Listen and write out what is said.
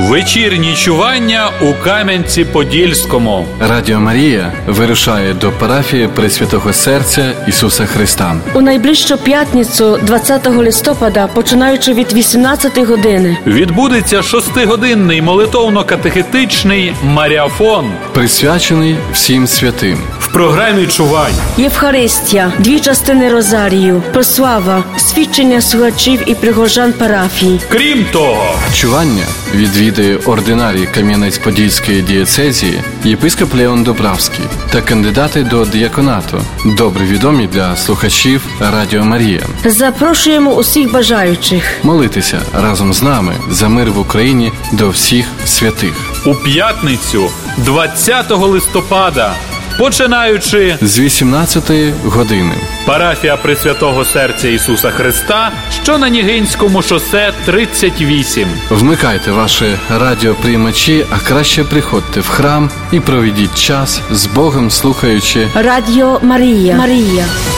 Вечірні чування у Кам'янці-Подільському. Радіо Марія вирушає до парафії Пресвятого Серця Ісуса Христа. У найближчу п'ятницю, 20 листопада, починаючи від 18 години. Відбудеться 6-годинний молитовно-катехетичний марафон, Присвячений всім святим. в програмі чувань. Євхаристія, 2 частини розарію, прослава, свідчення слухачів і прихожан парафії. Крім того, Чування відвідує ординарій Кам'янець-Подільської дієцезії єпископ Леон Дубравський та кандидати до діяконату, добре відомі для слухачів Радіо Марія. Запрошуємо усіх бажаючих. Молитися разом з нами за мир в Україні до всіх святих. у п'ятницю, 20 листопада, починаючи З 18 години. парафія Пресвятого Серця Ісуса Христа, що на Нігинському шосе 38. Вмикайте ваші радіоприймачі, а краще приходьте в храм і проведіть час з Богом, слухаючи Радіо Марія.